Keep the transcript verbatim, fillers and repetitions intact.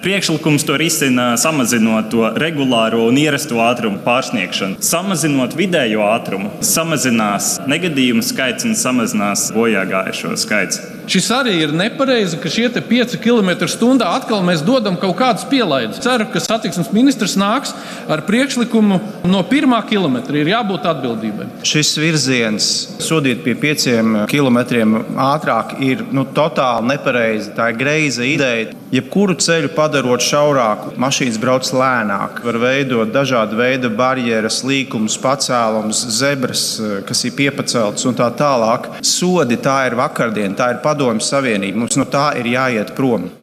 Priekšlikums to risina samazinot to regulāro un ierasto ātrumu pārsniegšanu. Samazinot vidējo ātrumu, samazinās negadījumu skaits un samazinās bojāgājušo skaits. Šis arī ir nepareizi, ka šie pieci kilometri stundā atkal mēs dodam kaut kādus pielaidus. Ceru, ka satiksmes ministrs nāks ar priekšlikumu no pirmā kilometra. Ir jābūt atbildībai. Šis virziens sodīt pie pieciem kilometriem ātrāk ir nu, totāli nepareizi. Tā ir greiza ideja. Jebkuru ceļu padarot šaurāku, mašīnas brauc lēnāk. Var veidot dažādu veidu barjeras, līkumus, pacēlums, zebras, kas ir piepaceltas un tā tālāk. Sodi tā ir vakardiena, tā ir Padomju Savienība. Mums no tā ir jāiet prom.